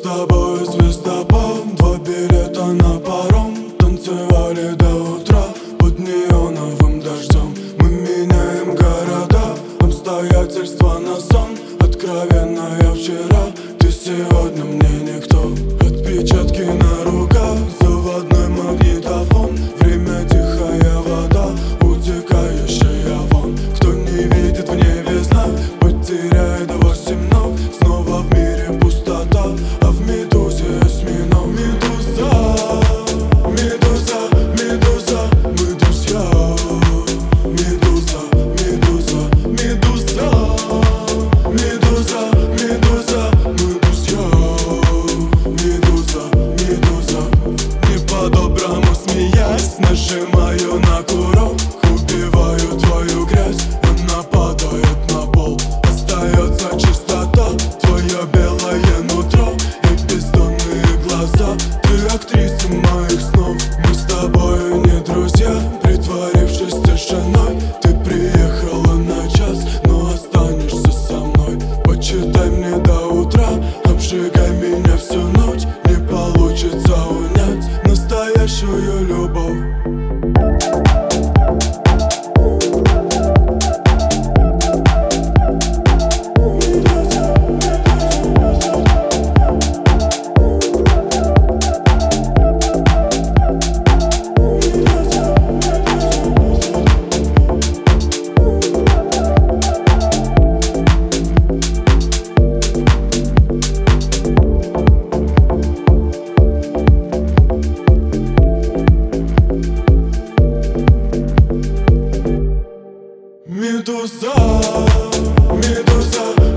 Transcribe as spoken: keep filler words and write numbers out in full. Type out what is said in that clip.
тобой звездопад, два билета на паром. Танцевали до утра под неоновым дождем. Мы меняем города, обстоятельства на сон. Откровенно я вчера, ты сегодня мне никто. Отпечатки на руках, заводной магнитофон. Время тихая вода, утекающая вон. Кто не видит в небе знак, потеряет восемь ног. Снова в мире пустота, а в медузе осьминог. Медуза, медуза, медуза, мы друзья. Медуза, медуза, медуза, медуза, медуза, мы друзья. Медуза, медуза, не по-доброму смеясь, нажимаю на курок. Убиваю твою грязь, она падает на пол. Остается чистота, твое белое нутро и бездонные глаза. Ты актриса моих снов. Мы с тобой не друзья, притворившись тишиной. Ты приехала на час, но останешься со мной. Почитай мне до утра, обжигай меня всю ночь. Не получится унять настоящую любовь. Медуза, медуза.